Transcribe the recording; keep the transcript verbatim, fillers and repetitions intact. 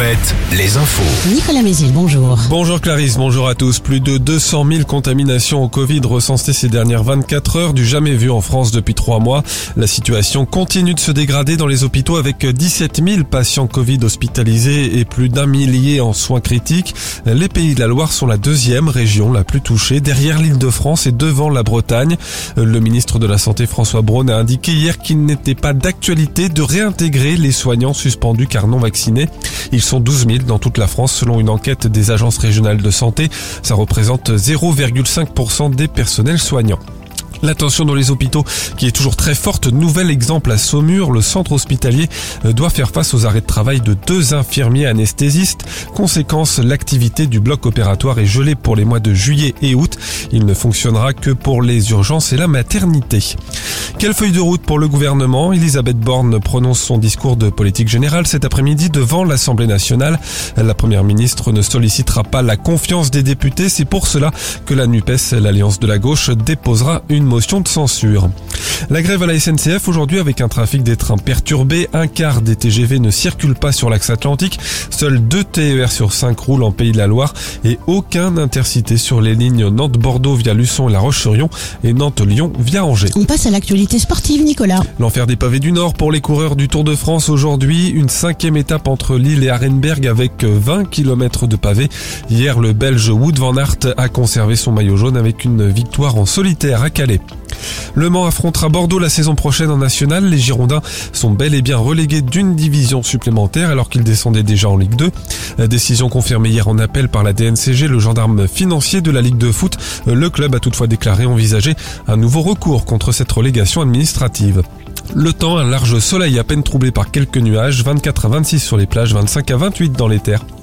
sept, les infos. Nicolas Mézil, bonjour. Bonjour Clarisse, bonjour à tous. Plus de deux cent mille contaminations au Covid recensées ces dernières vingt-quatre heures, du jamais vu en France depuis trois mois. La situation continue de se dégrader dans les hôpitaux avec dix-sept mille patients Covid hospitalisés et plus d'un millier en soins critiques. Les Pays de la Loire sont la deuxième région la plus touchée, derrière l'Île-de-France et devant la Bretagne. Le ministre de la Santé François Braun a indiqué hier qu'il n'était pas d'actualité de réintégrer les soignants suspendus car non vaccinés. Ils sont douze mille dans toute la France selon une enquête des agences régionales de santé. Ça représente zéro virgule cinq pour cent des personnels soignants. La tension dans les hôpitaux qui est toujours très forte. Nouvel exemple à Saumur, le centre hospitalier doit faire face aux arrêts de travail de deux infirmiers anesthésistes. Conséquence, l'activité du bloc opératoire est gelée pour les mois de juillet et août. Il ne fonctionnera que pour les urgences et la maternité. Quelle feuille de route pour le gouvernement ? Elisabeth Borne prononce son discours de politique générale cet après-midi devant l'Assemblée nationale. La première ministre ne sollicitera pas la confiance des députés. C'est pour cela que la NUPES, l'Alliance de la gauche, déposera une motion de censure. La grève à la S N C F aujourd'hui avec un trafic des trains perturbé. Un quart des T G V ne circulent pas sur l'axe atlantique. Seuls deux T E R sur cinq roulent en Pays de la Loire et aucun intercité sur les lignes Nantes-Bordeaux via Luçon et La Roche-sur-Yon et Nantes-Lyon via Angers. On passe à l'actualité sportive, Nicolas. L'enfer des pavés du Nord pour les coureurs du Tour de France aujourd'hui. Une cinquième étape entre Lille et Arenberg avec vingt kilomètres de pavés. Hier, le Belge Wout van Aert a conservé son maillot jaune avec une victoire en solitaire à Calais. Le Mans affrontera Bordeaux la saison prochaine en national. Les Girondins sont bel et bien relégués d'une division supplémentaire alors qu'ils descendaient déjà en Ligue deux. Décision confirmée hier en appel par la D N C G, le gendarme financier de la Ligue de foot. Le club a toutefois déclaré envisager un nouveau recours contre cette relégation administrative. Le temps, un large soleil à peine troublé par quelques nuages, vingt-quatre à vingt-six sur les plages, vingt-cinq à vingt-huit dans les terres.